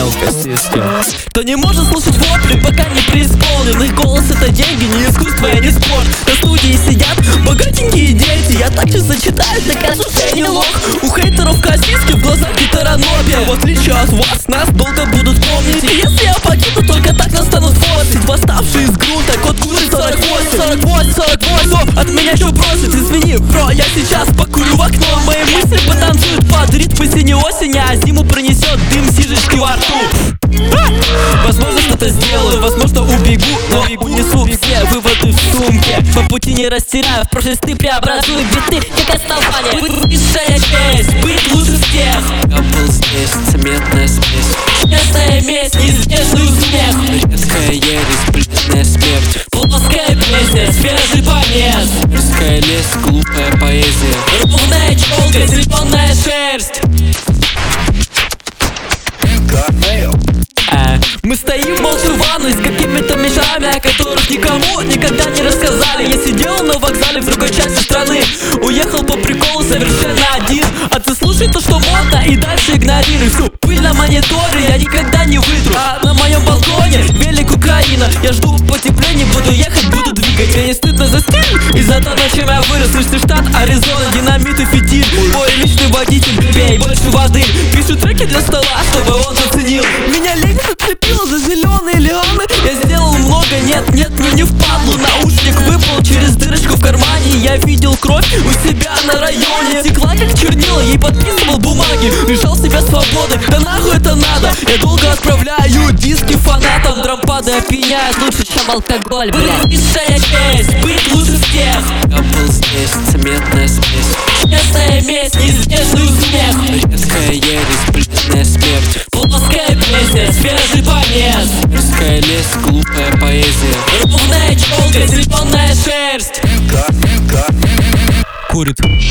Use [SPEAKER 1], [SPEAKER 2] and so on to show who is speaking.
[SPEAKER 1] алкосистем.
[SPEAKER 2] Кто не может слушать вопли, пока не преисполнен. Их голос — это деньги, не искусство и не спорт. На студии сидят богатенькие дети. Я так часто читаю, докажу, что я не лох. У хейтеров кассиски, в глазах гетеронопия. В отличие от вас, нас долго будут помнить. И если я покину, только так нас станут форсить. Восставший из грунта, код курит 48. 48, 48, от меня что просит? Извини, бро, я сейчас покурю в окно. Мои мысли потанцуют под ритмы синей осени, а зиму пронесет дым сижечки во рту. Возможно, что-то сделаю, возможно, убегу, но унесу все выводы в сумке. По пути не растеряю, в прошлости преобразую биты, как основание. Высшая честь, быть лучше всех.
[SPEAKER 1] Я был здесь, цементная смесь.
[SPEAKER 2] Честная месть, неизбежный успех.
[SPEAKER 1] Редкая ересь, бледная смерть.
[SPEAKER 2] Плоская песня, свежий помес.
[SPEAKER 1] Мирская лесть, глупая поэзия.
[SPEAKER 2] Ровная челка, зеленая шерсть. Мы стоим молча в ванной с какими-то мешами, о которых никому никогда не рассказали. Я сидел на вокзале в другой части страны, уехал по приколу совершенно один. А ты слушай то, что модно, и дальше игнорируй всю пыль на мониторе, я никогда не вытру. А на моем балконе велик Украина. Я жду потепления, буду ехать, буду двигать. Мне не стыдно за стиль и за то, на чем я вырос. Слышный штат Аризона, динамит и фитиль. Мой личный водитель, пей больше воды. Пишу треки для стола, чтобы он заценил. Меня лень зацепила за зеленые лианы. Я сделал много, нет, мне не впадлу. Наушник выпал через дырочку в кармане. Я видел кровь у себя на районе. Текла как чернила, ей подписывал бумаги. Лишал себя свободы, да нахуй это надо. Я долго отправляю диски фанатам. Дрампады опьяняют лучше, чем алкоголь. Высшая честь, быть лучше всех.
[SPEAKER 1] Я был здесь, цементная смесь.
[SPEAKER 2] Честная месть, неизбежный успех.
[SPEAKER 1] Редкая ересь, бледная смерть.
[SPEAKER 2] Плоская песня, свежий помес.
[SPEAKER 1] Мирская лесть, глупая поэзия.
[SPEAKER 2] Ровная челка, зеленая шерсть.
[SPEAKER 1] Курит.